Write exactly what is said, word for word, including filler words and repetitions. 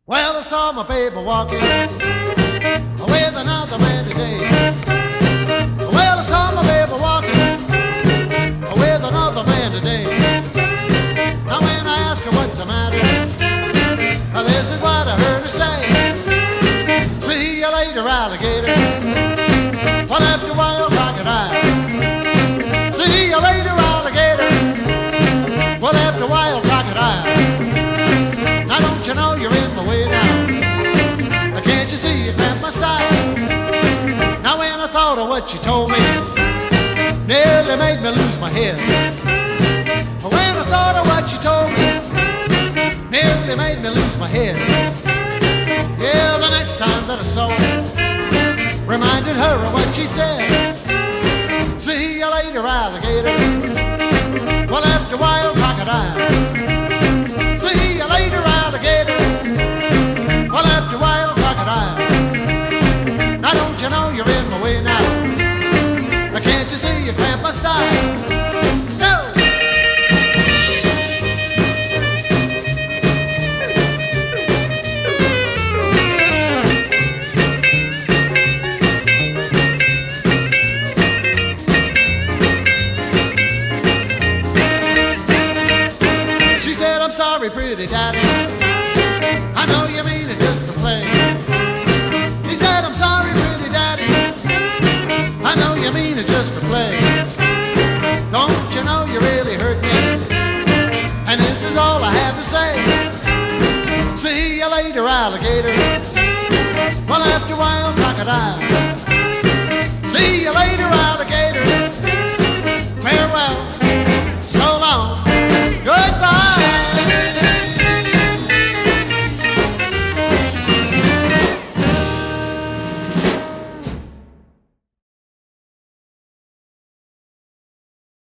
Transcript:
Well, I saw my baby walking with another man today. Well, I saw my baby walking with another man today. Now when I ask her what's the matter, now this is what I heard her say. See you later, alligator. Well, after a while, crocodile. See you later, alligator. Well, after a while, crocodile. Now don't you know you're in my way now? Can't you see you cramp my style? Now when I thought of what you told me, nearly made me lose my head. When I thought of what you told me, nearly made me lose my head. Yeah, the next time that I saw her, reminded her of what she said. See you later, alligator. Well, after a while, crocodile. See you later, alligator. Well, after a while, crocodile. Now don't you know you're in my way now? Can't you see you cramp my style? No! She said, I'm sorry, pretty daddy, I know you mean it just to play. He said, I'm sorry, pretty daddy, I know you mean it just to play. Don't you know you really hurt me? And this is all I have to say. See you later, alligator. Well, after a while, crocodile. See you later, alligator.